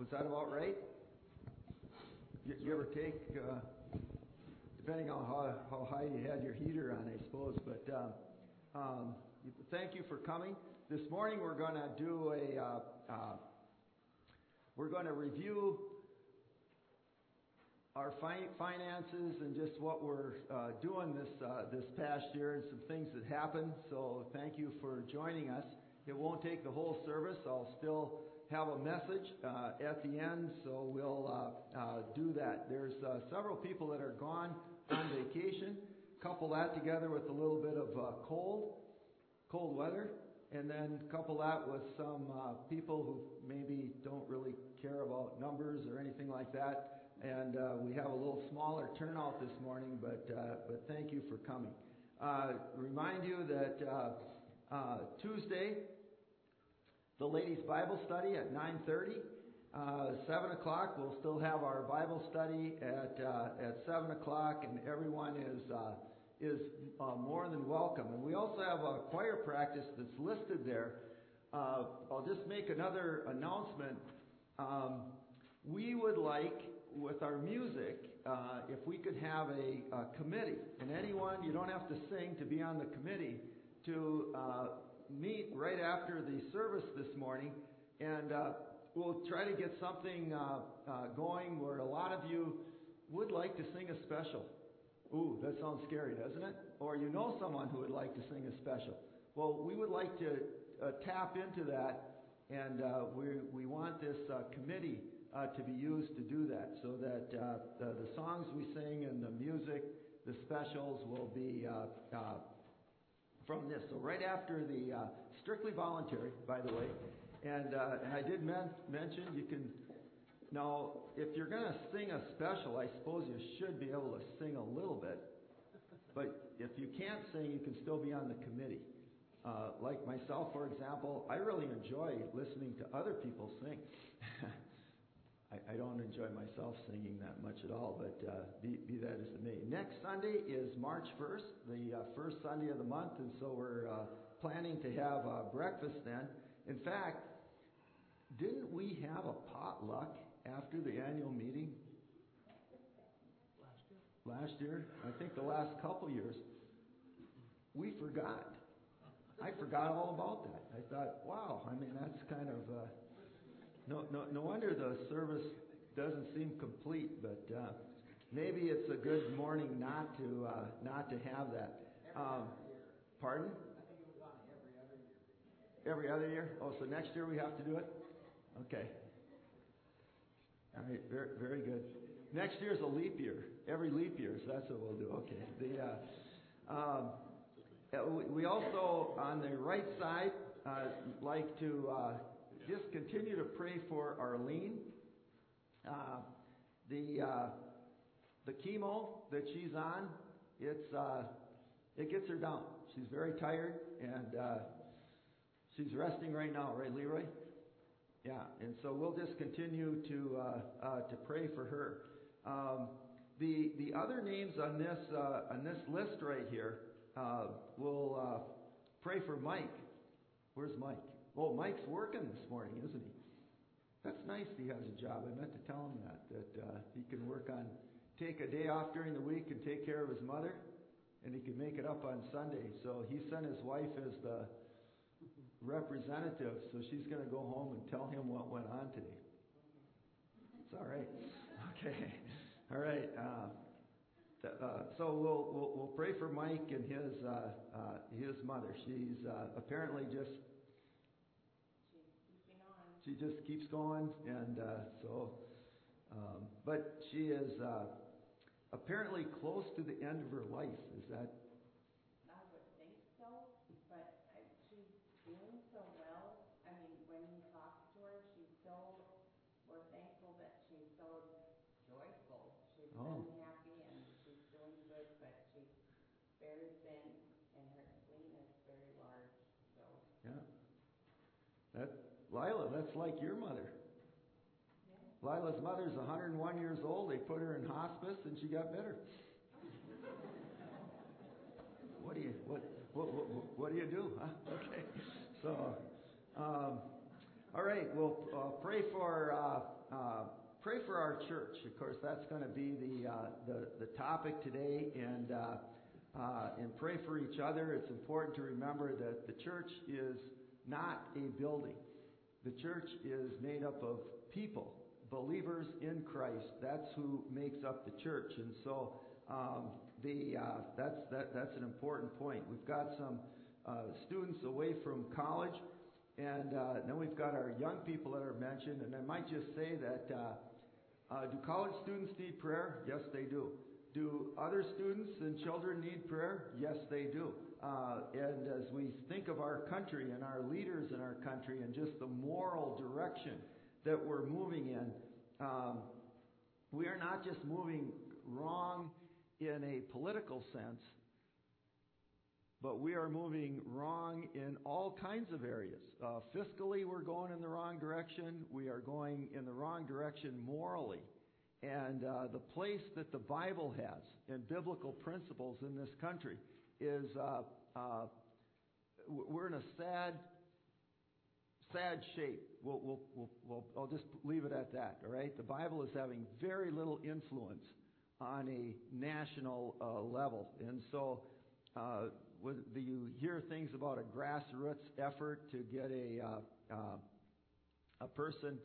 Was that about right? You ever take, depending on how high you had your heater on, I suppose. But thank you for coming. This morning we're going to do we're going to review our finances and just what we're doing this past year and some things that happened. So thank you for joining us. It won't take the whole service. I'll still have a message at the end, so we'll do that. There's several people that are gone on vacation. Couple that together with a little bit of cold weather, and then couple that with some people who maybe don't really care about numbers or anything like that. And we have a little smaller turnout this morning, but thank you for coming. Remind you that Tuesday, the ladies' Bible study at 9:30. 7 o'clock, we'll still have our Bible study at 7 o'clock, and everyone is more than welcome. And we also have a choir practice that's listed there. I'll just make another announcement. We would like, with our music, if we could have a committee, and anyone, you don't have to sing to be on the committee, to meet right after the service this morning, and we'll try to get something going where a lot of you would like to sing a special. Ooh, that sounds scary, doesn't it? Or you know someone who would like to sing a special. Well, we would like to tap into that, and we want this committee to be used to do that, so that the songs we sing and the music, the specials will be from this. So right after the strictly voluntary, by the way, and I did mention you can. Now, if you're going to sing a special, I suppose you should be able to sing a little bit. But if you can't sing, you can still be on the committee. Like myself, for example, I really enjoy listening to other people sing. I don't enjoy myself singing that much at all, but be that as it may. Next Sunday is March 1st, the first Sunday of the month, and so we're planning to have breakfast then. In fact, didn't we have a potluck after the annual meeting? Last year? I think the last couple years. We forgot. I forgot all about that. I thought, wow, I mean, that's kind of... No wonder the service doesn't seem complete, but maybe it's a good morning not to have that. Pardon? I think it was on every other year. Every other year? Oh, so next year we have to do it? Okay. All right, very, very good. Next year is a leap year. Every leap year, so that's what we'll do. Okay. We also, on the right side, like to just continue to pray for Arlene. The chemo that she's on, it gets her down. She's very tired, and she's resting right now, right, Leroy? Yeah, and so we'll just continue to pray for her. The other names on this list right here, we'll pray for Mike. Where's Mike? Oh, Mike's working this morning, isn't he? That's nice he has a job. I meant to tell him that he can take a day off during the week and take care of his mother, and he can make it up on Sunday. So he sent his wife as the representative, so she's going to go home and tell him what went on today. It's all right. Okay. All right. So we'll pray for Mike and his mother. She's apparently she just keeps going, and but she is apparently close to the end of her life. Is that? I would think so, but she's doing so well. I mean, when you talk to her, we're thankful that she's so joyful. She's been happy and she's doing good, but she's very thin and her spleen is very large. So yeah, Lila, that's like your mother. Yeah. Lila's mother's 101 years old. They put her in hospice and she got better. What do you do? Huh? Okay. So, All right, we'll pray for our church. Of course, that's going to be the topic today, and pray for each other. It's important to remember that the church is not a building. The church is made up of people, believers in Christ. That's who makes up the church, and so that's an important point. We've got some students away from college. And then we've got our young people that are mentioned. And I might just say that, do college students need prayer? Yes, they do. Do other students and children need prayer? Yes, they do. And as we think of our country and our leaders in our country and just the moral direction that we're moving in, we are not just moving wrong in a political sense, but we are moving wrong in all kinds of areas. Fiscally, we're going in the wrong direction. We are going in the wrong direction morally. And the place that the Bible has in biblical principles in this country is, we're in a sad shape. I'll just leave it at that, all right? The Bible is having very little influence on a national level. And so, you hear things about a grassroots effort to get a person,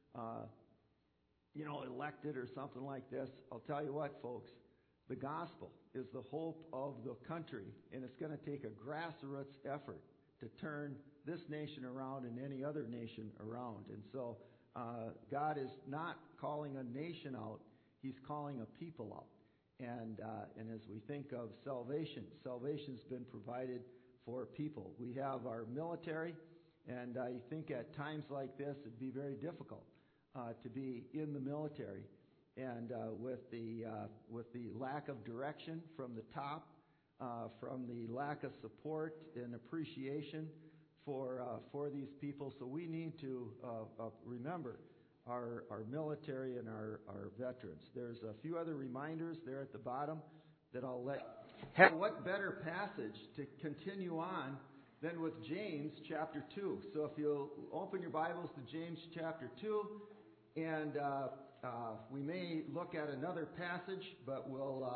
elected or something like this. I'll tell you what, folks, the gospel is the hope of the country, and it's going to take a grassroots effort to turn this nation around and any other nation around. And so, God is not calling a nation out; He's calling a people out. And as we think of salvation's been provided for people. We have our military, and I think at times like this it'd be very difficult to be in the military, and with the lack of direction from the top, from the lack of support and appreciation for these people. So we need to remember our military and our veterans. There's a few other reminders there at the bottom that I'll let. What better passage to continue on than with James chapter 2? So if you'll open your Bibles to James chapter 2, and we may look at another passage, but we'll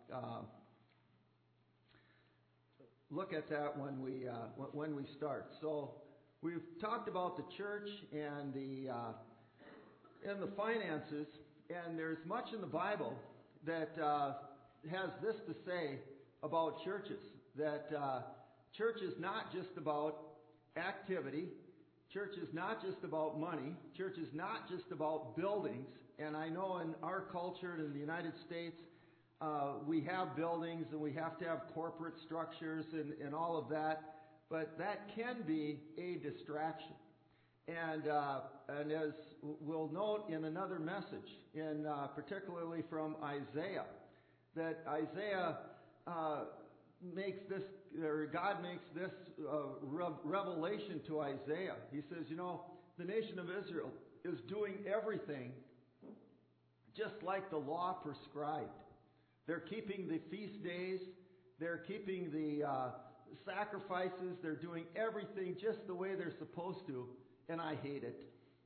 look at that when we start. So we've talked about the church and the finances, and there's much in the Bible that has this to say about churches, that church is not just about activity, church is not just about money, church is not just about buildings. And I know in our culture in the United States, we have buildings and we have to have corporate structures and all of that, but that can be a distraction. And as we'll note in another message, particularly from Isaiah, that Isaiah makes this, or God makes this revelation to Isaiah. He says, the nation of Israel is doing everything just like the law prescribed. They're keeping the feast days, they're keeping the sacrifices, they're doing everything just the way they're supposed to, and I hate it.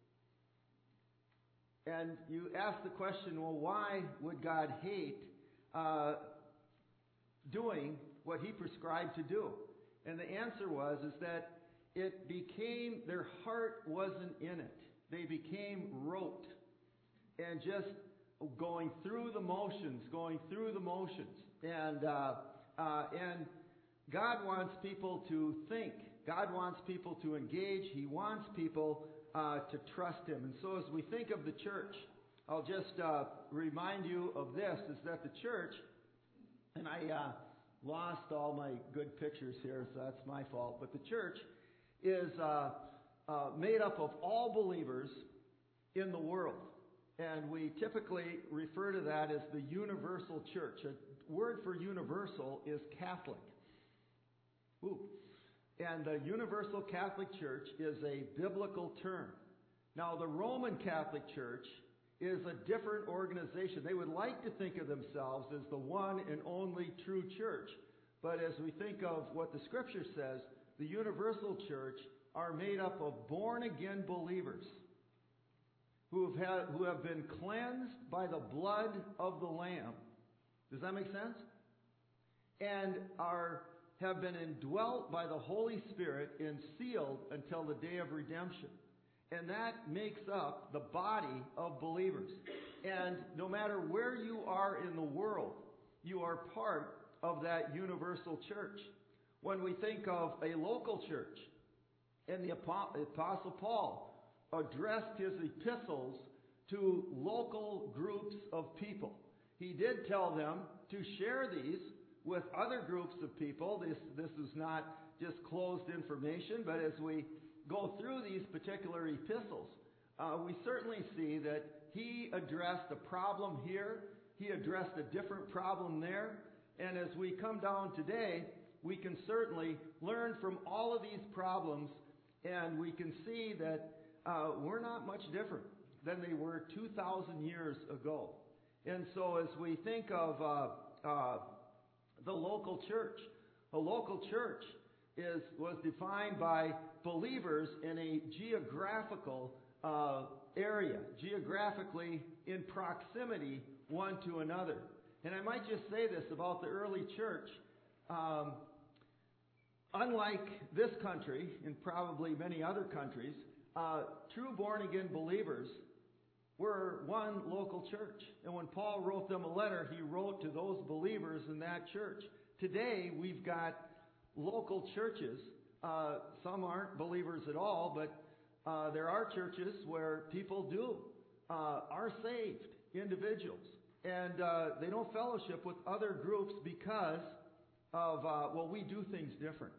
And you ask the question, well, why would God hate doing what He prescribed to do? And the answer is that it became, their heart wasn't in it. They became rote and just going through the motions. And God wants people to think. God wants people to engage. He wants people to trust Him. And so as we think of the church, I'll just remind you of this, is that the church, and I lost all my good pictures here, so that's my fault, but the church is made up of all believers in the world. And we typically refer to that as the universal church. A word for universal is Catholic. Ooh. And the Universal Catholic Church is a biblical term. Now, the Roman Catholic Church is a different organization. They would like to think of themselves as the one and only true church. But as we think of what the Scripture says, the Universal Church are made up of born-again believers who have been cleansed by the blood of the Lamb. Does that make sense? And have been indwelt by the Holy Spirit and sealed until the day of redemption. And that makes up the body of believers. And no matter where you are in the world, you are part of that universal church. When we think of a local church, and the Apostle Paul addressed his epistles to local groups of people. He did tell them to share these with other groups of people. This is not just closed information, but as we go through these particular epistles, we certainly see that he addressed a problem here, he addressed a different problem there, and as we come down today, we can certainly learn from all of these problems, and we can see that we're not much different than they were 2,000 years ago. And so as we think of the local church, a local church was defined by believers in a geographical area, geographically in proximity one to another. And I might just say this about the early church. Unlike this country, and probably many other countries, true born-again believers were one local church. And when Paul wrote them a letter, he wrote to those believers in that church. Today, we've got local churches. Some aren't believers at all, but there are churches where people are saved individuals. And they don't fellowship with other groups because of, we do things different.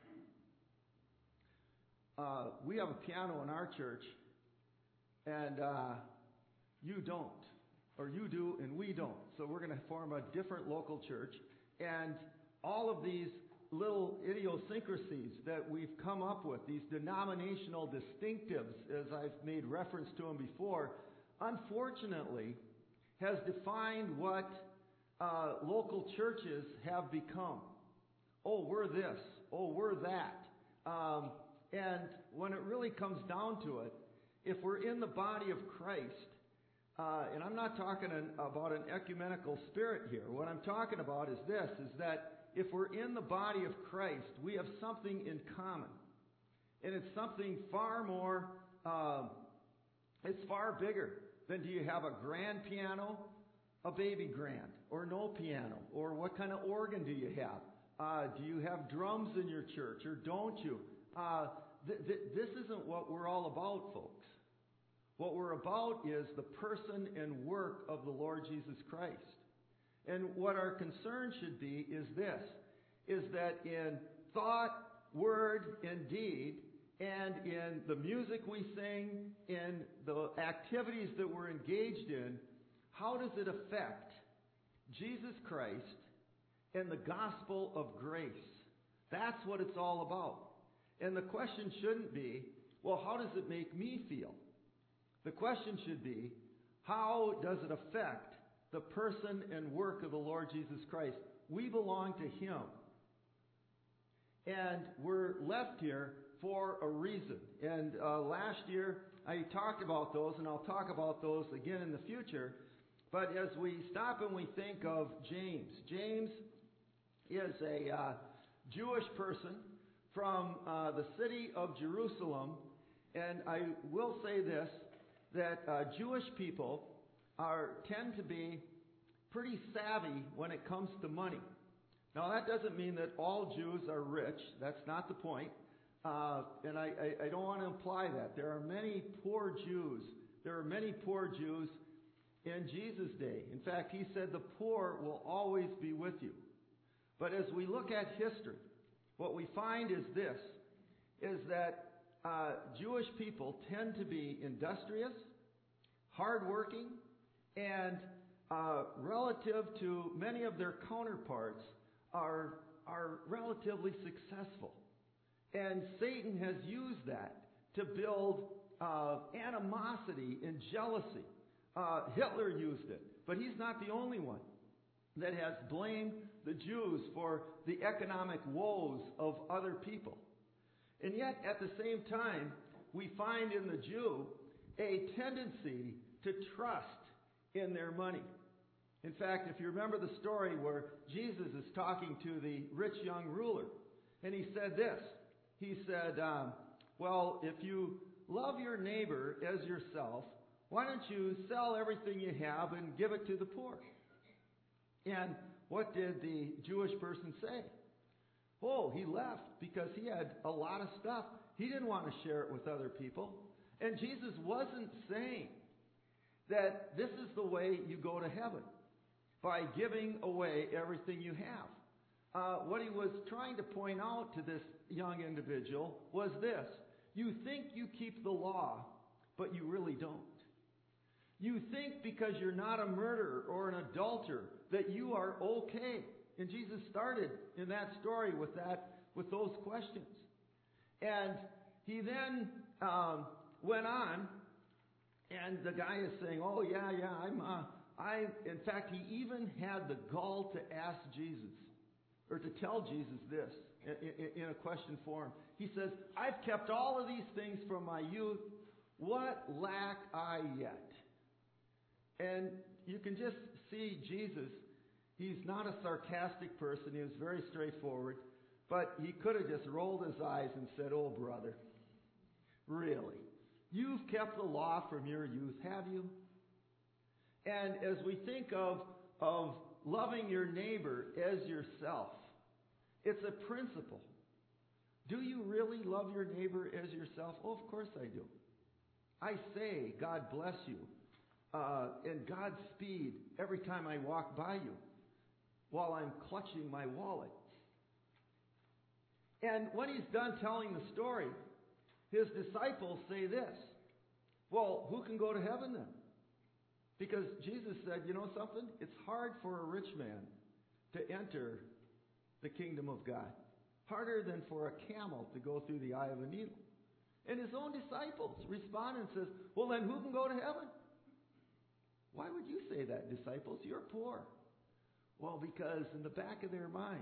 We have a piano in our church, and you don't. Or you do, and we don't. So we're going to form a different local church. And all of these little idiosyncrasies that we've come up with, these denominational distinctives, as I've made reference to them before, unfortunately has defined what local churches have become. Oh, we're this. Oh, we're that. And when it really comes down to it, if we're in the body of Christ, and I'm not talking about an ecumenical spirit here. What I'm talking about is this, is that if we're in the body of Christ, we have something in common. And it's something far more, it's far bigger than do you have a grand piano, a baby grand, or no piano, or what kind of organ do you have? Do you have drums in your church, or don't you? This isn't what we're all about, folks. What we're about is the person and work of the Lord Jesus Christ. And what our concern should be is this, is that in thought, word, and deed, and in the music we sing, in the activities that we're engaged in, how does it affect Jesus Christ and the gospel of grace? That's what it's all about. And the question shouldn't be, well, how does it make me feel? The question should be, how does it affect the person and work of the Lord Jesus Christ? We belong to Him. And we're left here for a reason. And last year, I talked about those, and I'll talk about those again in the future. But as we stop and we think of James, James is a Jewish person from the city of Jerusalem. And I will say this, that Jewish people tend to be pretty savvy when it comes to money. Now, that doesn't mean that all Jews are rich. That's not the point. And I don't want to imply that. There are many poor Jews. There are many poor Jews in Jesus' day. In fact, he said the poor will always be with you. But as we look at history, what we find is this, is that Jewish people tend to be industrious, hardworking, and relative to many of their counterparts are relatively successful. And Satan has used that to build animosity and jealousy. Hitler used it, but he's not the only one that has blamed the Jews for the economic woes of other people. And yet, at the same time, we find in the Jew a tendency to trust in their money. In fact, if you remember the story where Jesus is talking to the rich young ruler, and he said this. He said, well, if you love your neighbor as yourself, why don't you sell everything you have and give it to the poor? And what did the Jewish person say? Oh, he left because he had a lot of stuff. He didn't want to share it with other people. And Jesus wasn't saying that this is the way you go to heaven, by giving away everything you have. What he was trying to point out to this young individual was this. You think you keep the law, but you really don't. You think because you're not a murderer or an adulterer that you are okay. And Jesus started in that story with those questions. And he then went on, and the guy is saying, oh, yeah, in fact, he even had the gall to ask Jesus, or to tell Jesus this in a question form. He says, I've kept all of these things from my youth. What lack I yet? And you can just see Jesus. He's not a sarcastic person. He was very straightforward. But he could have just rolled his eyes and said, oh, brother, really? You've kept the law from your youth, have you? And as we think of loving your neighbor as yourself, it's a principle. Do you really love your neighbor as yourself? Oh, of course I do. I say, God bless you, and Godspeed every time I walk by you while I'm clutching my wallet. And when he's done telling the story, his disciples say this, well, who can go to heaven then? Because Jesus said, you know something? It's hard for a rich man to enter the kingdom of God. Harder than for a camel to go through the eye of a needle. And his own disciples respond and says, well then who can go to heaven? Why would you say that, disciples? You're poor. Well, because in the back of their mind,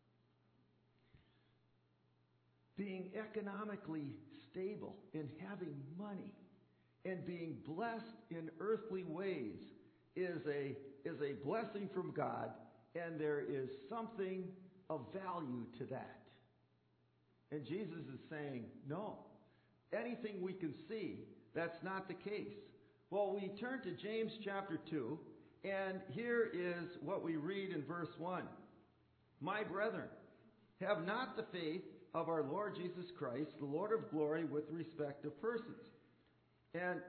being economically stable and having money and being blessed in earthly ways is a blessing from God, and there is something of value to that. And Jesus is saying, no. Anything we can see, that's not the case. Well, we turn to James chapter 2, and here is what we read in verse 1. My brethren, have not the faith of our Lord Jesus Christ, the Lord of glory, with respect of persons. And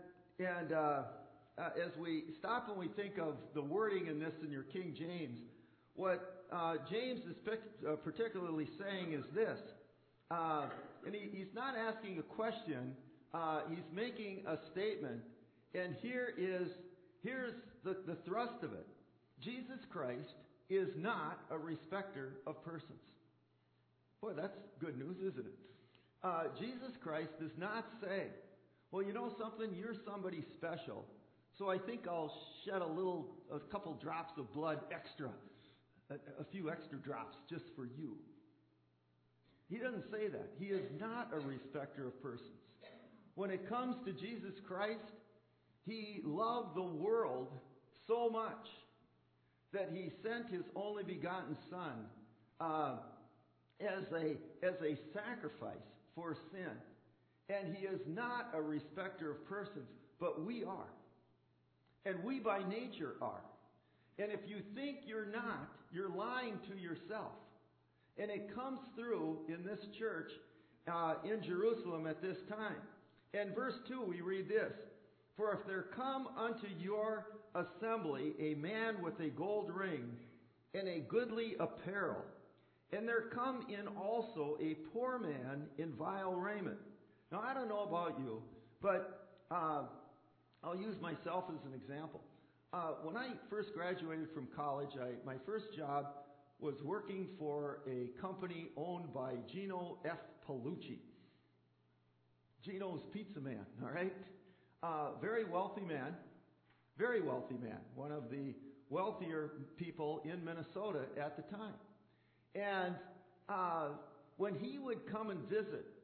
as we stop and we think of the wording in this in your King James, what James is particularly saying is this. And he's not asking a question. He's making a statement. And here's the thrust of it. Jesus Christ is not a respecter of persons. Boy, that's good news, isn't it? Jesus Christ does not say, well, you know something? You're somebody special. So I think I'll shed a couple drops of blood extra, a few extra drops just for you. He doesn't say that. He is not a respecter of persons. When it comes to Jesus Christ, He loved the world so much that He sent His only begotten Son as a sacrifice for sin. And He is not a respecter of persons, but we are. And we by nature are. And if you think you're not, you're lying to yourself. And it comes through in this church in Jerusalem at this time. In verse 2 we read this. For if there come unto your assembly a man with a gold ring and a goodly apparel, and there come in also a poor man in vile raiment. Now I don't know about you, but I'll use myself as an example. When I first graduated from college, my first job was working for a company owned by Gino F. Palucci. Gino's Pizza Man, all right? Very wealthy man. One of the wealthier people in Minnesota at the time. And when he would come and visit,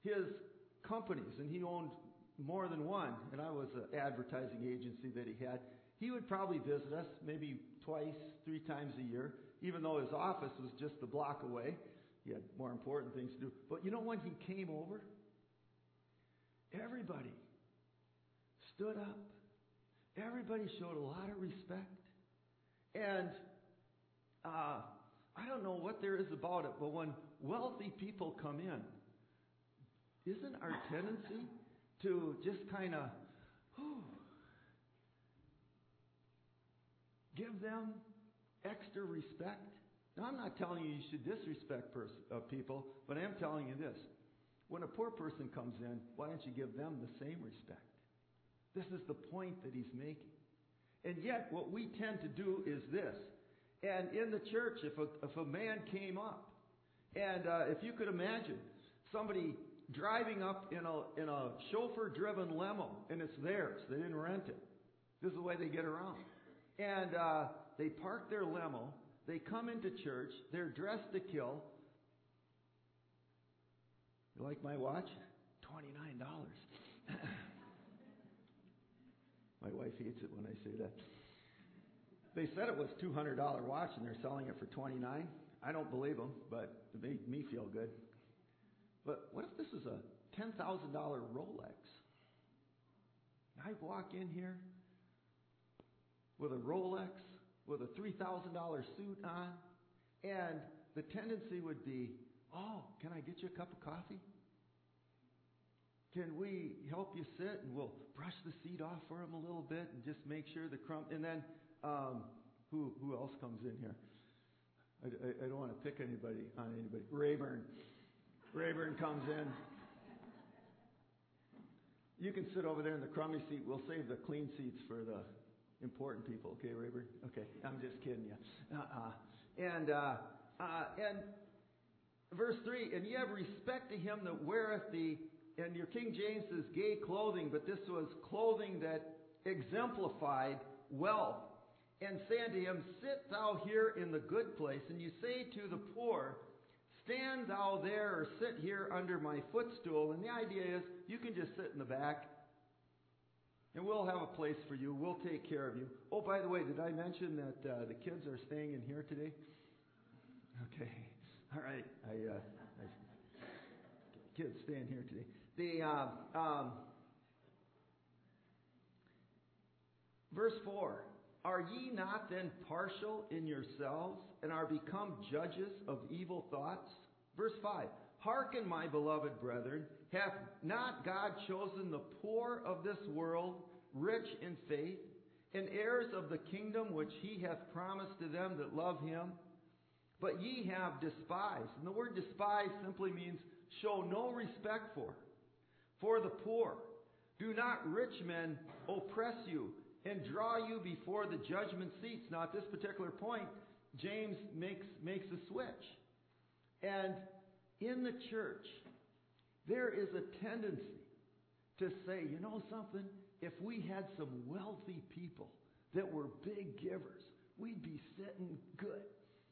his companies, and he owned more than one, and I was an advertising agency that he had. He would probably visit us maybe twice, 3 times a year, even though his office was just a block away. He had more important things to do. But you know when he came over? Everybody stood up. Everybody showed a lot of respect. And I don't know what there is about it, but when wealthy people come in, isn't our tendency to just kind of give them extra respect? Now, I'm not telling you should disrespect people, but I am telling you this. When a poor person comes in, why don't you give them the same respect? This is the point that he's making. And yet, what we tend to do is this. And in the church, if a man came up, and if you could imagine somebody driving up in a chauffeur-driven limo, and it's theirs, they didn't rent it. This is the way they get around. And they park their limo, they come into church, they're dressed to kill. You like my watch? $29. My wife hates it when I say that. They said it was a $200 watch and they're selling it for $29. I don't believe them, but it made me feel good. But what if this is a $10,000 Rolex? I walk in here with a Rolex, with a $3,000 suit on, and the tendency would be, oh, can I get you a cup of coffee? Can we help you sit, and we'll brush the seat off for him a little bit and just make sure the and then who else comes in here? I don't want to pick anybody on anybody. Rayburn comes in. You can sit over there in the crummy seat. We'll save the clean seats for the important people. Okay, Rayburn? Okay, I'm just kidding you. And verse 3, and ye have respect to him that weareth the, and your King James says gay clothing, but this was clothing that exemplified wealth. And say unto him, sit thou here in the good place. And you say to the poor, stand thou there or sit here under my footstool. And the idea is you can just sit in the back and we'll have a place for you. We'll take care of you. Oh, by the way, did I mention that the kids are staying in here today? Okay. All right. Kids staying here today. Verse 4. Are ye not then partial in yourselves, and are become judges of evil thoughts? Verse 5. Hearken, my beloved brethren, hath not God chosen the poor of this world, rich in faith, and heirs of the kingdom which he hath promised to them that love him? But ye have despised. And the word despise simply means show no respect for the poor. Do not rich men oppress you, and draw you before the judgment seats. Now, at this particular point, James makes a switch. And in the church, there is a tendency to say, you know something? If we had some wealthy people that were big givers, we'd be sitting good.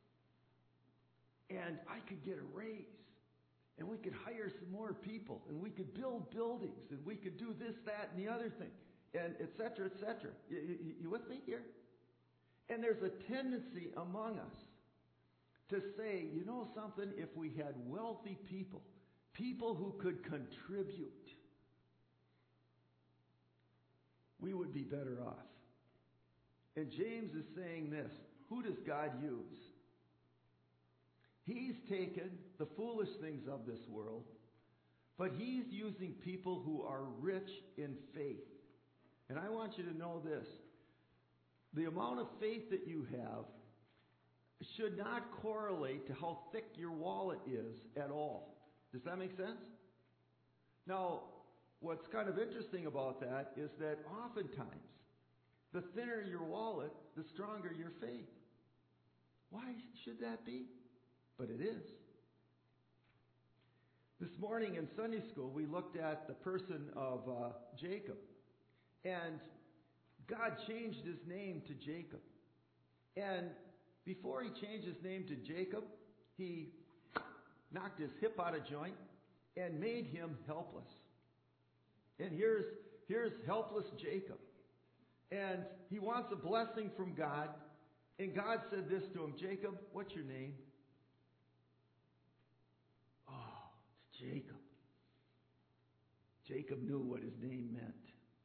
And I could get a raise. And we could hire some more people. And we could build buildings. And we could do this, that, and the other thing. And et cetera, et cetera. You with me here? And there's a tendency among us to say, you know something, if we had wealthy people who could contribute, we would be better off. And James is saying this. Who does God use? He's taken the foolish things of this world, but he's using people who are rich in faith. And I want you to know this. The amount of faith that you have should not correlate to how thick your wallet is at all. Does that make sense? Now, what's kind of interesting about that is that oftentimes, the thinner your wallet, the stronger your faith. Why should that be? But it is. This morning in Sunday school, we looked at the person of Jacob. And God changed his name to Jacob. And before he changed his name to Jacob, he knocked his hip out of joint. and made him helpless. And here's helpless Jacob. And he wants a blessing from God. And God said this to him, Jacob, what's your name? Oh, it's Jacob. Jacob knew what his name meant.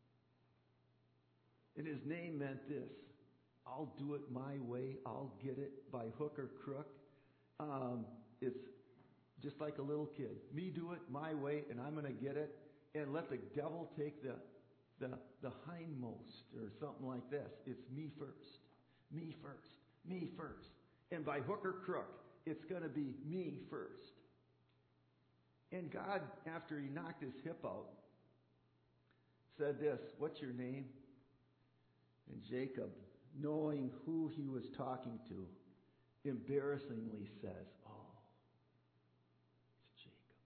And his name meant this: I'll do it my way. I'll get it by hook or crook. It's just like a little kid. Me do it my way, and I'm going to get it. And let the devil take the hindmost, or something like this. It's me first. Me first. Me first. And by hook or crook, it's going to be me first. And God, after he knocked his hip out, said this, what's your name? And Jacob, knowing who he was talking to, embarrassingly says, oh, it's Jacob.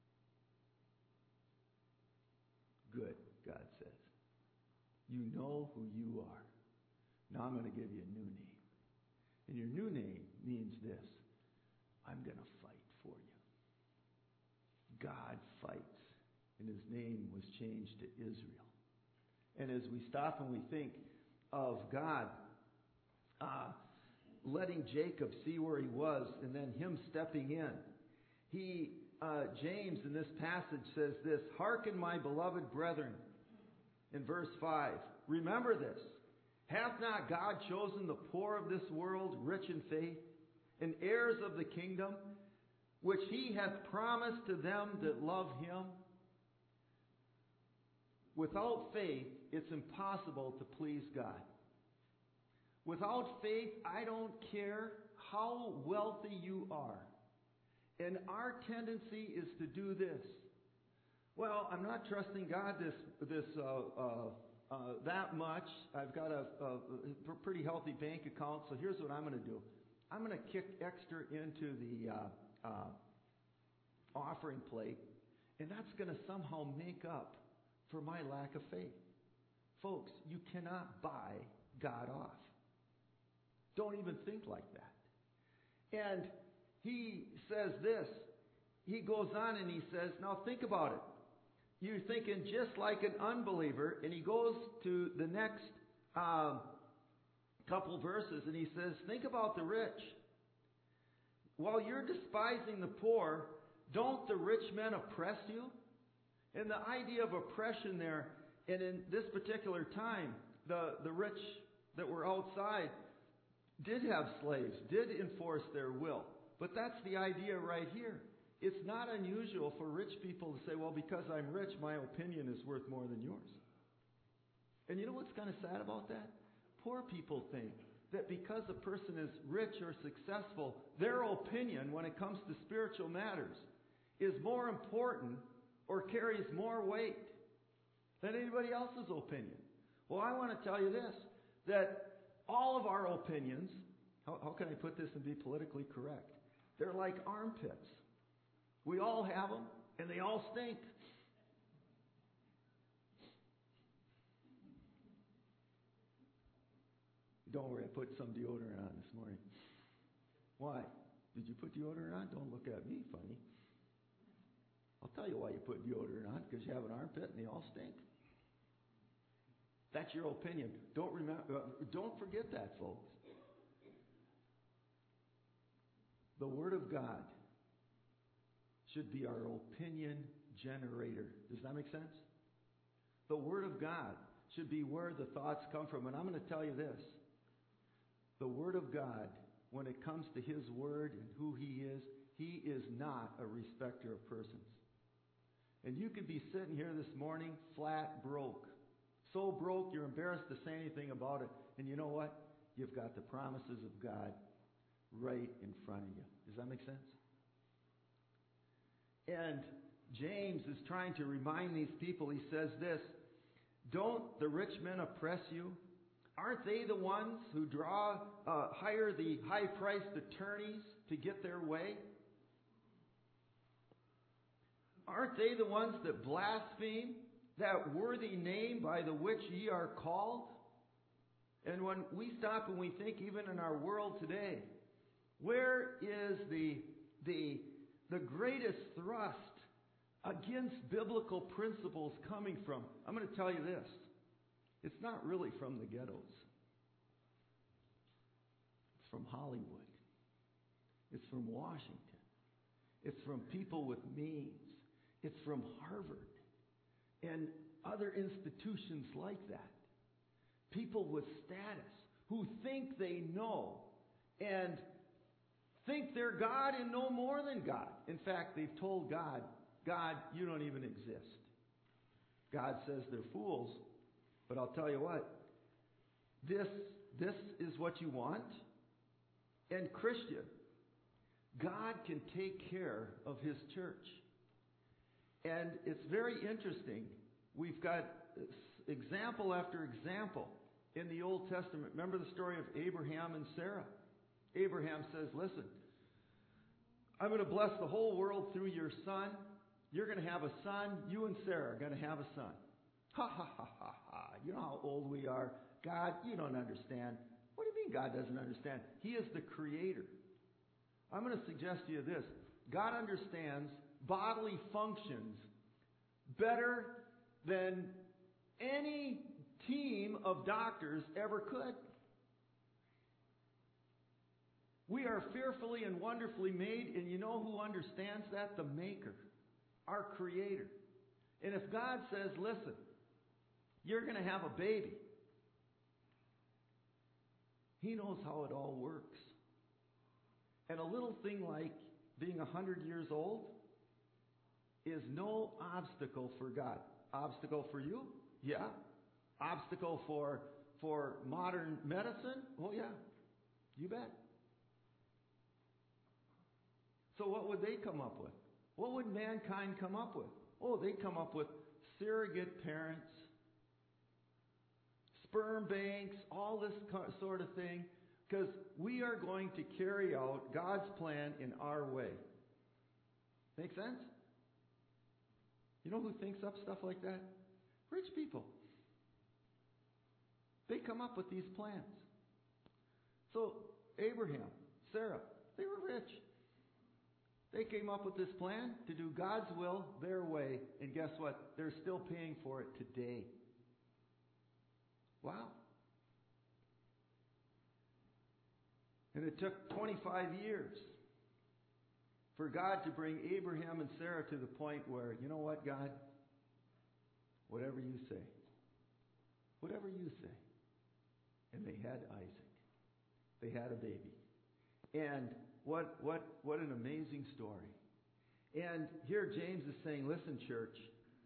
Good, God says. You know who you are. Now I'm going to give you a new name. And your new name means this: I'm going to fight for you. God fights. And his name was changed to Israel. And as we stop and we think of God letting Jacob see where he was, and then him stepping in, James in this passage says this: Hearken, my beloved brethren, in verse 5. Remember this: Hath not God chosen the poor of this world rich in faith, and heirs of the kingdom, which he hath promised to them that love him? Without faith, it's impossible to please God. Without faith, I don't care how wealthy you are. And our tendency is to do this. Well, I'm not trusting God that much. I've got a pretty healthy bank account, so here's what I'm going to do. I'm going to kick extra into the offering plate, and that's going to somehow make up for my lack of faith. Folks, you cannot buy God off. Don't even think like that. And he says this. He goes on and he says, now think about it. You're thinking just like an unbeliever, and he goes to the next couple verses and he says, think about the rich. While you're despising the poor, don't the rich men oppress you? And the idea of oppression there, and in this particular time, the rich that were outside did have slaves, did enforce their will. But that's the idea right here. It's not unusual for rich people to say, well, because I'm rich, my opinion is worth more than yours. And you know what's kind of sad about that? Poor people think that because a person is rich or successful, their opinion when it comes to spiritual matters is more important or carries more weight than anybody else's opinion. Well, I want to tell you this, that all of our opinions, how can I put this and be politically correct? They're like armpits. We all have them, and they all stink. Don't worry, I put some deodorant on this morning. Why? Did you put deodorant on? Don't look at me funny. I'll tell you why you put deodorant on, because you have an armpit and they all stink. That's your opinion. Don't forget that, folks. The Word of God should be our opinion generator. Does that make sense? The Word of God should be where the thoughts come from. And I'm going to tell you this. The Word of God, when it comes to His Word and who He is not a respecter of persons. And you could be sitting here this morning flat broke. So broke you're embarrassed to say anything about it. And you know what? You've got the promises of God right in front of you. Does that make sense? And James is trying to remind these people, he says this: don't the rich men oppress you? Aren't they the ones who hire the high-priced attorneys to get their way? Aren't they the ones that blaspheme that worthy name by the which ye are called? And when we stop and we think, even in our world today, where is the greatest thrust against biblical principles coming from, I'm going to tell you this, it's not really from the ghettos. It's from Hollywood. It's from Washington. It's from people with means. It's from Harvard and other institutions like that. People with status who think they know and think they're God and know more than God. In fact, they've told God, God, you don't even exist. God says they're fools, but I'll tell you what, this is what you want? And Christian, God can take care of His church. And it's very interesting. We've got example after example in the Old Testament. Remember the story of Abraham and Sarah. Abraham says, listen, I'm going to bless the whole world through your son. You're going to have a son. You and Sarah are going to have a son. Ha, ha, ha, ha, ha. You know how old we are. God, you don't understand. What do you mean God doesn't understand? He is the creator. I'm going to suggest to you this. God understands bodily functions better than any team of doctors ever could. We are fearfully and wonderfully made, and you know who understands that? The Maker, our Creator. And if God says, listen, you're going to have a baby, He knows how it all works. And a little thing like being 100 years old is no obstacle for God. Obstacle for you? Yeah. Obstacle for modern medicine? Oh yeah. You bet. So what would they come up with? What would mankind come up with? Oh, they'd come up with surrogate parents, sperm banks, all this sort of thing, because we are going to carry out God's plan in our way. Make sense? You know who thinks up stuff like that? Rich people. They come up with these plans. So Abraham, Sarah, they were rich. They came up with this plan to do God's will their way, and guess what? They're still paying for it today. Wow. And it took 25 years for God to bring Abraham and Sarah to the point where, you know what, God? Whatever you say. Whatever you say. And they had Isaac. They had a baby. And what an amazing story. And here James is saying, listen, church,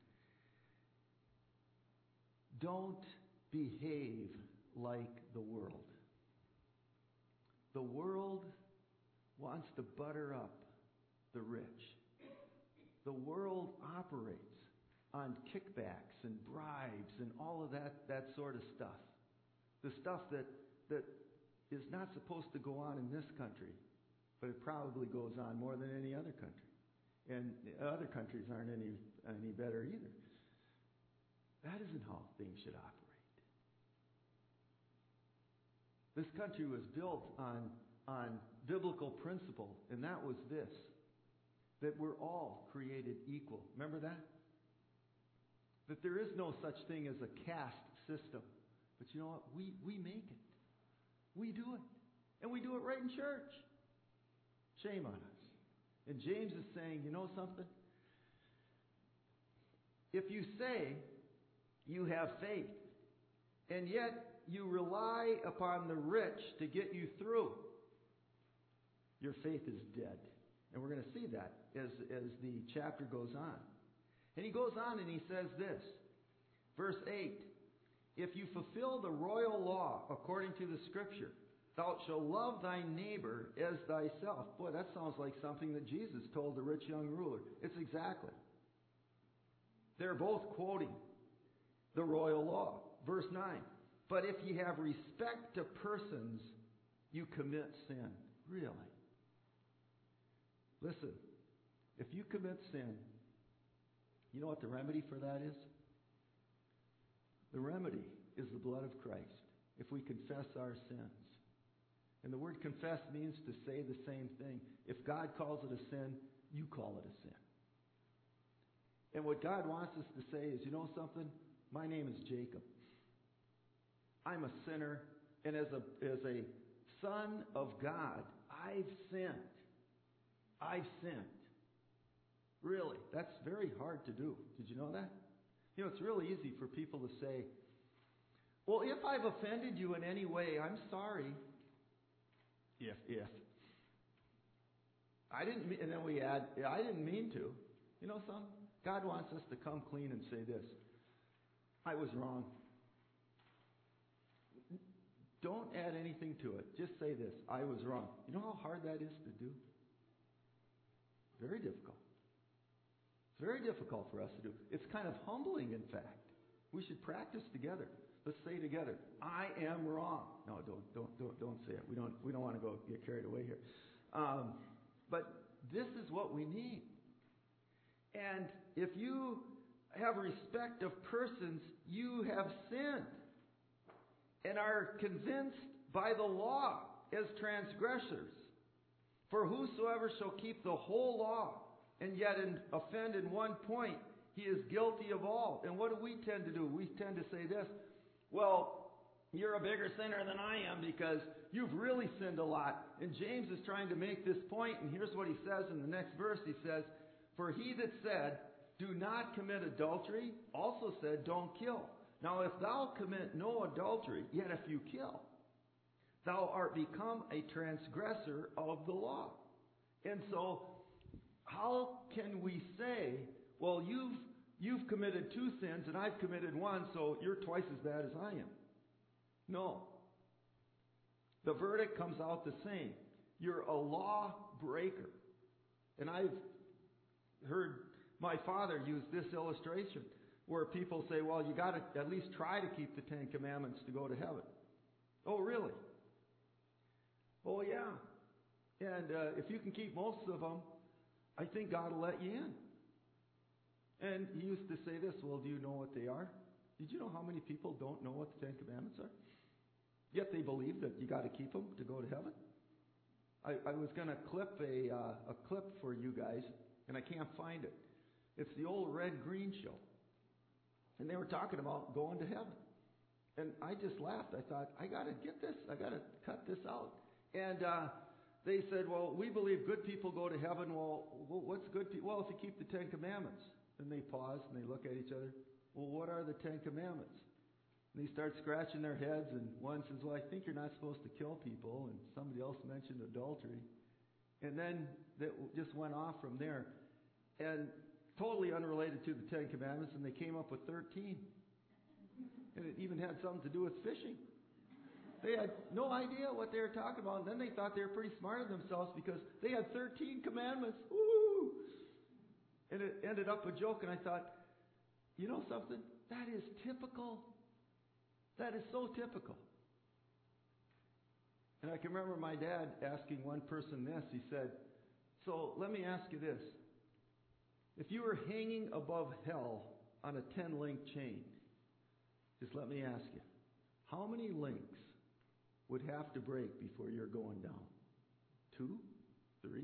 don't behave like the world. The world wants to butter up the rich. The world operates on kickbacks and bribes and all of that sort of stuff. The stuff that is not supposed to go on in this country, but it probably goes on more than any other country. And other countries aren't any better either. That isn't how things should operate. This country was built on biblical principle, and that was this, that we're all created equal. Remember that? That there is no such thing as a caste system. But you know what? We make it. We do it. And we do it right in church. Shame on us. And James is saying, you know something? If you say you have faith, and yet you rely upon the rich to get you through, your faith is dead. And we're going to see that as the chapter goes on. And he goes on and he says this, verse 8, if you fulfill the royal law according to the Scripture, thou shalt love thy neighbor as thyself. Boy, that sounds like something that Jesus told the rich young ruler. It's exactly. They're both quoting the royal law. Verse 9, but if ye have respect to persons, you commit sin. Really? Listen, if you commit sin, you know what the remedy for that is? The remedy is the blood of Christ, if we confess our sins. And the word confess means to say the same thing. If God calls it a sin, you call it a sin. And what God wants us to say is, you know something? My name is Jacob. I'm a sinner, and as a son of God, I've sinned. I've sinned. Really, that's very hard to do. Did you know that? You know, it's really easy for people to say, well, if I've offended you in any way, I'm sorry. If. I didn't mean, and then we add, I didn't mean to. You know something? God wants us to come clean and say this. I was wrong. Don't add anything to it. Just say this. I was wrong. You know how hard that is to do? Very difficult. It's very difficult for us to do. It's kind of humbling, in fact. We should practice together. Let's say together, I am wrong. No, don't say it. We don't want to go get carried away here. But this is what we need. And if you have respect of persons, you have sinned and are convinced by the law as transgressors. For whosoever shall keep the whole law and yet offend in one point, he is guilty of all. And what do we tend to do? We tend to say this, well, you're a bigger sinner than I am because you've really sinned a lot. And James is trying to make this point, and here's what he says in the next verse. He says, for he that said, do not commit adultery, also said, don't kill. Now if thou commit no adultery, yet if you kill, thou art become a transgressor of the law. And so, how can we say, well, you've committed two sins and I've committed one, so you're twice as bad as I am? No. The verdict comes out the same. You're a law breaker. And I've heard my father use this illustration where people say, well, you got to at least try to keep the Ten Commandments to go to heaven. Oh, really? Oh, yeah. And if you can keep most of them, I think God will let you in. And he used to say this, well, do you know what they are? Did you know how many people don't know what the Ten Commandments are? Yet they believe that you got to keep them to go to heaven. I was going to clip a clip for you guys, and I can't find it. It's the old Red-Green show. And they were talking about going to heaven. And I just laughed. I thought, I got to get this. I got to cut this out. And they said, well, we believe good people go to heaven. Well, what's good people? Well, if you keep the Ten Commandments. And they pause and they look at each other. Well, what are the Ten Commandments? And they start scratching their heads. And one says, well, I think you're not supposed to kill people. And somebody else mentioned adultery. And then that just went off from there. And totally unrelated to the Ten Commandments. And they came up with 13. And it even had something to do with fishing. They had no idea what they were talking about. And then they thought they were pretty smart of themselves because they had 13 commandments. Woo! And it ended up a joke. And I thought, you know something? That is typical. That is so typical. And I can remember my dad asking one person this. He said, so let me ask you this. If you were hanging above hell on a 10-link chain, just let me ask you, how many links would have to break before you're going down? 2? 3?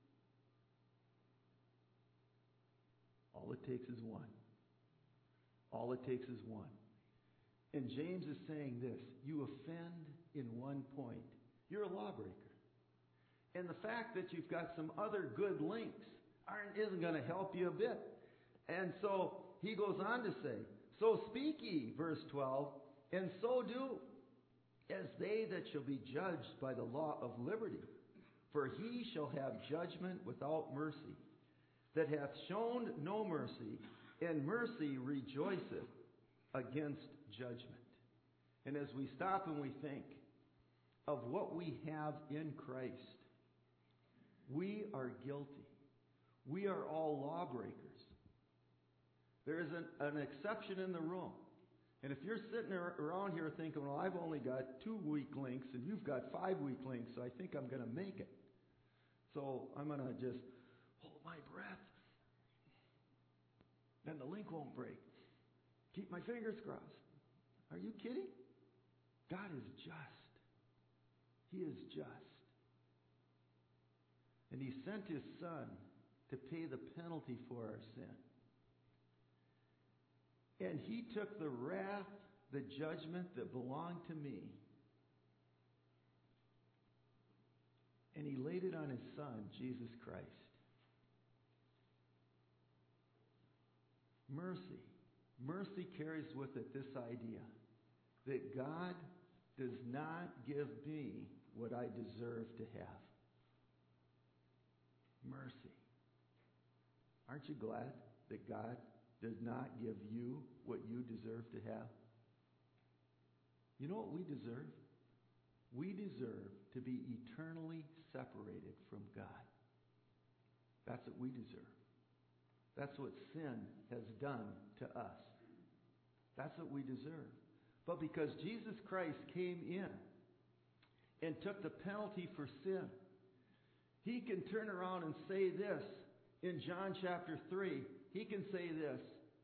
All it takes is one. All it takes is one. And James is saying this, you offend in one point. You're a lawbreaker. And the fact that you've got some other good links isn't going to help you a bit. And so he goes on to say, so speak ye, verse 12, and so do, as they that shall be judged by the law of liberty. For he shall have judgment without mercy, that hath shown no mercy, and mercy rejoiceth against judgment. And as we stop and we think of what we have in Christ, we are guilty. We are all lawbreakers. There is an exception in the room. And if you're sitting around here thinking, well, I've only got 2 weak links and you've got 5 weak links, so I think I'm going to make it. So I'm going to just hold my breath. Then the link won't break. Keep my fingers crossed. Are you kidding? God is just. He is just. And He sent His Son to pay the penalty for our sin. And He took the wrath, the judgment that belonged to me, and He laid it on His Son, Jesus Christ. Mercy. Mercy carries with it this idea that God does not give me what I deserve to have. Mercy. Aren't you glad that God does not give you what you deserve to have? You know what we deserve? We deserve to be eternally separated from God. That's what we deserve. That's what sin has done to us. That's what we deserve. But because Jesus Christ came in and took the penalty for sin, He can turn around and say this in John chapter 3. He can say this.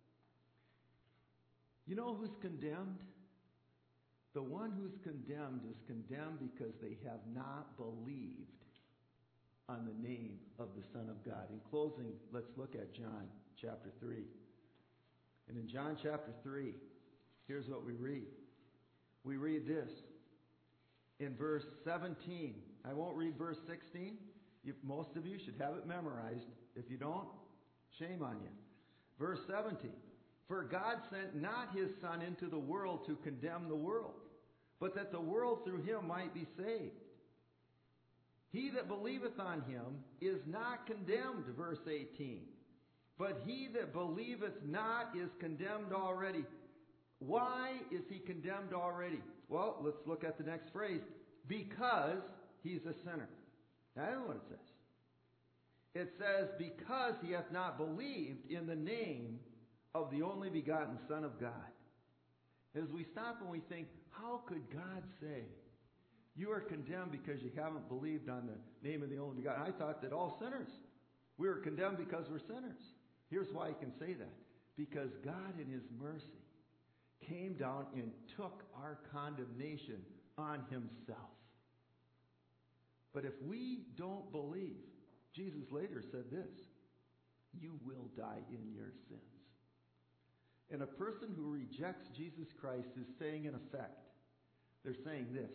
You know who's condemned? The one who's condemned is condemned because they have not believed on the name of the Son of God. In closing, let's look at John chapter 3. And in John chapter 3, here's what we read. We read this in verse 17. I won't read verse 16. Most of you should have it memorized. If you don't, shame on you. Verse 17. For God sent not His Son into the world to condemn the world, but that the world through Him might be saved. He that believeth on Him is not condemned, verse 18. But he that believeth not is condemned already. Why is he condemned already? Well, let's look at the next phrase. Because he's a sinner. Now, I know what it says. It says, because he hath not believed in the name of the only begotten Son of God. As we stop and we think, how could God say, you are condemned because you haven't believed on the name of the only begotten? I thought that all sinners, we were condemned because we're sinners. Here's why he can say that. Because God in His mercy came down and took our condemnation on Himself. But if we don't believe, Jesus later said this, you will die in your sins. And a person who rejects Jesus Christ is saying in effect, they're saying this,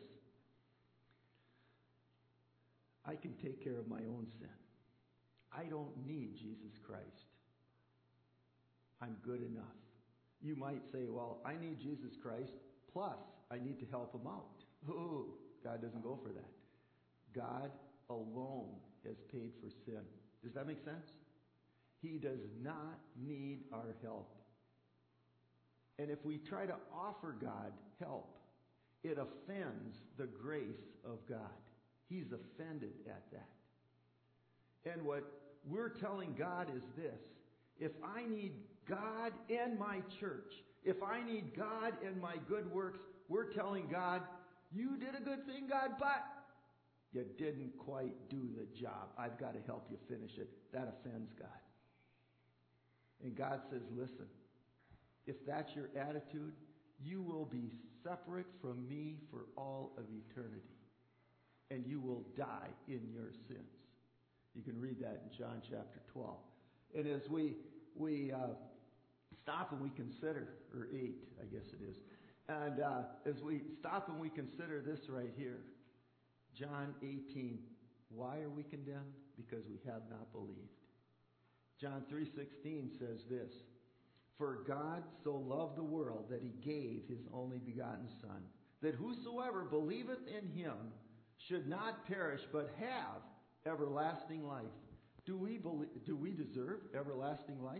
I can take care of my own sin. I don't need Jesus Christ. I'm good enough. You might say, well, I need Jesus Christ, plus I need to help Him out. Oh, God doesn't go for that. God alone has paid for sin. Does that make sense? He does not need our help. And if we try to offer God help, it offends the grace of God. He's offended at that. And what we're telling God is this. If I need God and my church, if I need God and my good works, we're telling God, you did a good thing, God, but you didn't quite do the job. I've got to help you finish it. That offends God. And God says, listen, if that's your attitude, you will be separate from me for all of eternity. And you will die in your sins. You can read that in John chapter 12. And as we stop and we consider, or 8, I guess it is. And as we stop and we consider this right here, John 18, why are we condemned? Because we have not believed. John 3:16 says this, for God so loved the world that He gave His only begotten Son, that whosoever believeth in Him should not perish but have everlasting life. Do we deserve everlasting life?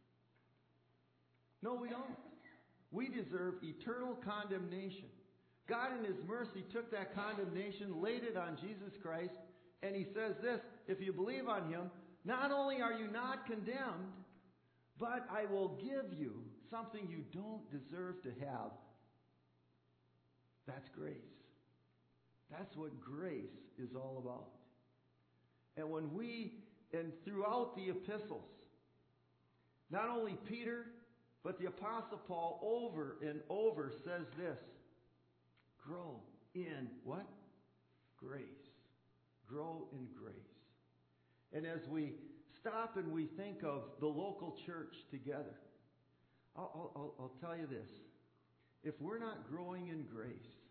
No, we don't. We deserve eternal condemnation. God in His mercy took that condemnation, laid it on Jesus Christ, and He says this, if you believe on Him, not only are you not condemned, but I will give you something you don't deserve to have. That's grace. That's what grace is all about. And and throughout the epistles, not only Peter, but the Apostle Paul over and over says this, grow in what? Grace. Grow in grace. And as we stop and we think of the local church together, I'll tell you this. If we're not growing in grace,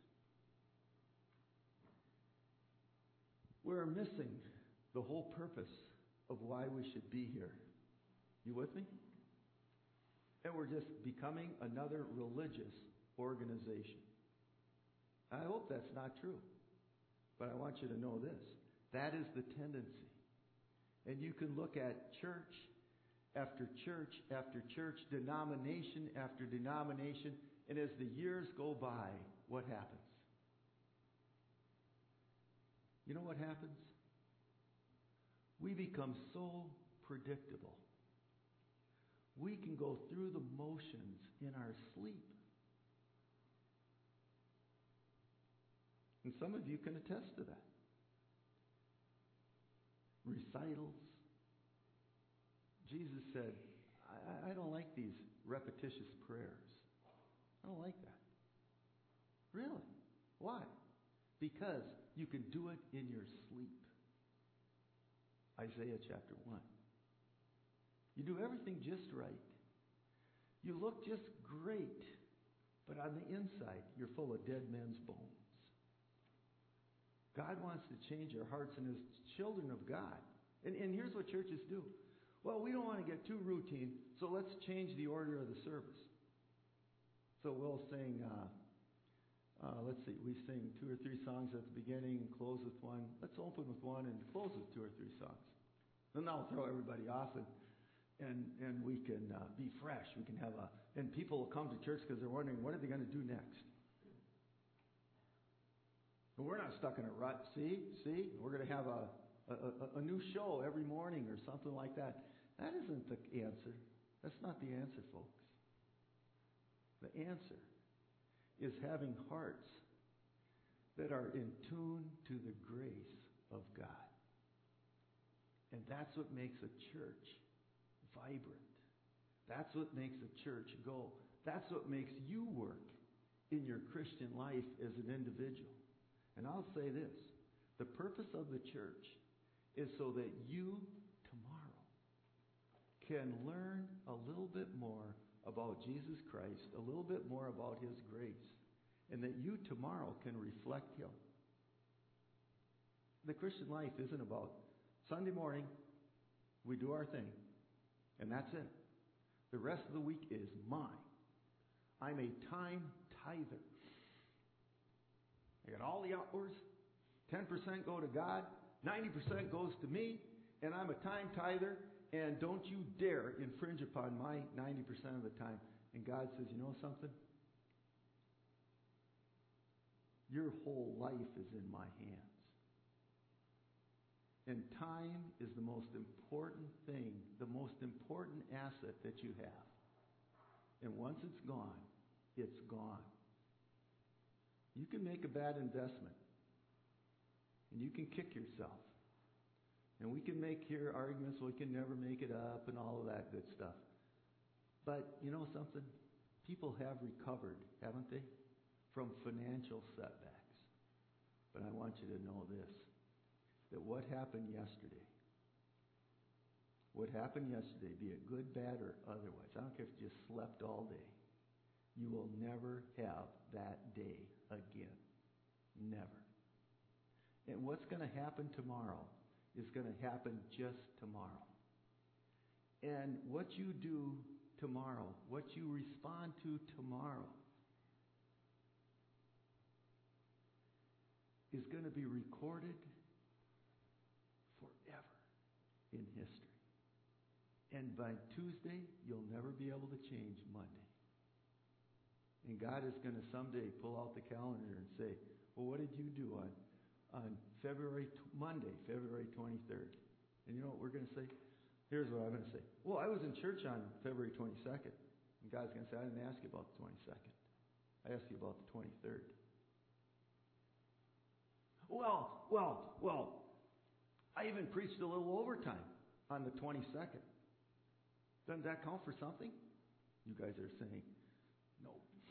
we're missing the whole purpose of why we should be here. You with me? And we're just becoming another religious organization. I hope that's not true. But I want you to know this. That is the tendency. And you can look at church after church after church, denomination after denomination, and as the years go by, what happens? You know what happens? We become so predictable. We can go through the motions in our sleep. And some of you can attest to that. Recitals. Jesus said, I don't like these repetitious prayers. I don't like that. Really? Why? Because you can do it in your sleep. Isaiah chapter 1. You do everything just right. You look just great. But on the inside, you're full of dead men's bones. God wants to change our hearts, and as children of God. And here's what churches do. Well, we don't want to get too routine, so let's change the order of the service. So we'll sing, let's see, we sing 2 or 3 songs at the beginning and close with one. Let's open with one and close with 2 or 3 songs. Then that'll throw everybody off, and we can be fresh. We can have and people will come to church because they're wondering, what are they going to do next? But we're not stuck in a rut. See? We're going to have a new show every morning or something like that. That isn't the answer. That's not the answer, folks. The answer is having hearts that are in tune to the grace of God. And that's what makes a church vibrant. That's what makes a church go. That's what makes you work in your Christian life as an individual. And I'll say this. The purpose of the church is so that you tomorrow can learn a little bit more about Jesus Christ, a little bit more about His grace, and that you tomorrow can reflect Him. The Christian life isn't about Sunday morning, we do our thing, and that's it. The rest of the week is mine. I'm a time tither. I got all the hours, 10% go to God, 90% goes to me, and I'm a time tither, and don't you dare infringe upon my 90% of the time. And God says, you know something? Your whole life is in my hands. And time is the most important thing, the most important asset that you have. And once it's gone, it's gone. You can make a bad investment. And you can kick yourself. And we can make here arguments, we can never make it up and all of that good stuff. But you know something? People have recovered, haven't they? From financial setbacks. But I want you to know this. That what happened yesterday, be it good, bad, or otherwise, I don't care if you just slept all day, you will never have that day again. Never. And what's going to happen tomorrow is going to happen just tomorrow. And what you do tomorrow, what you respond to tomorrow, is going to be recorded forever in history. And by Tuesday, you'll never be able to change Monday. And God is going to someday pull out the calendar and say, well, what did you do on Monday, February 23rd? And you know what we're going to say? Here's what I'm going to say. Well, I was in church on February 22nd. And God's going to say, I didn't ask you about the 22nd. I asked you about the 23rd. Well, I even preached a little overtime on the 22nd. Doesn't that count for something? You guys are saying, no.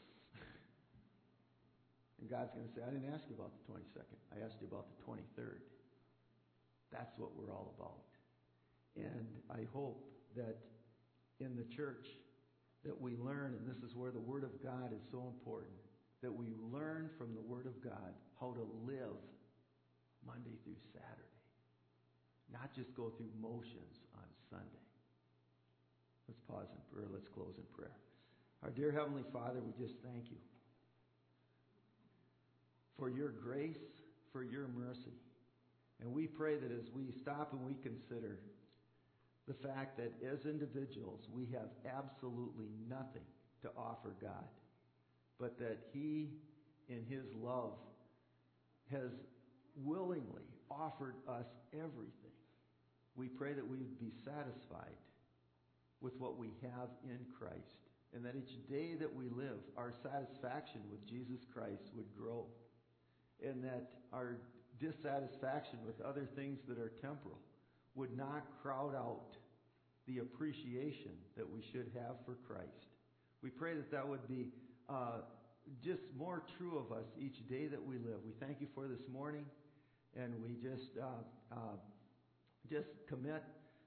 And God's going to say, I didn't ask you about the 22nd. I asked you about the 23rd. That's what we're all about. And I hope that in the church that we learn, and this is where the Word of God is so important, that we learn from the Word of God how to live Monday through Saturday, not just go through motions on Sunday. Let's pause in prayer. Let's close in prayer. Our dear Heavenly Father, we just thank you for your grace, for your mercy. And we pray that as we stop and we consider the fact that as individuals we have absolutely nothing to offer God, but that He, in His love, has willingly offered us everything. We pray that we would be satisfied with what we have in Christ, and that each day that we live, our satisfaction with Jesus Christ would grow, and that our dissatisfaction with other things that are temporal would not crowd out the appreciation that we should have for Christ. We pray that that would be just more true of us each day that we live. We thank you for this morning, and we just commit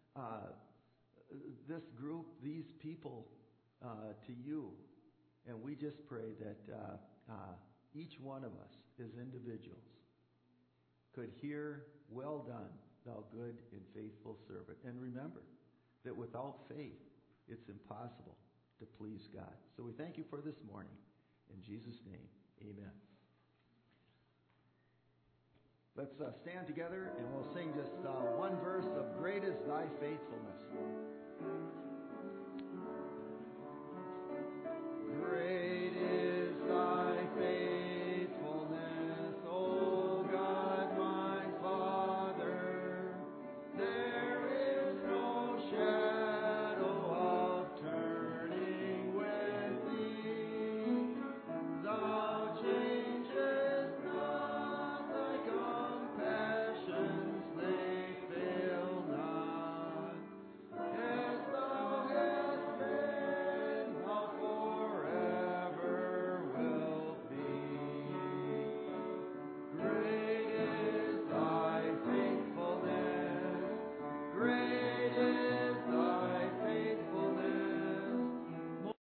this group, these people, to you. And we just pray that each one of us as individuals could hear, "Well done, thou good and faithful servant." And remember that without faith, it's impossible to please God. So we thank you for this morning. In Jesus' name, amen. Let's stand together and we'll sing just one verse of "Great is Thy Faithfulness."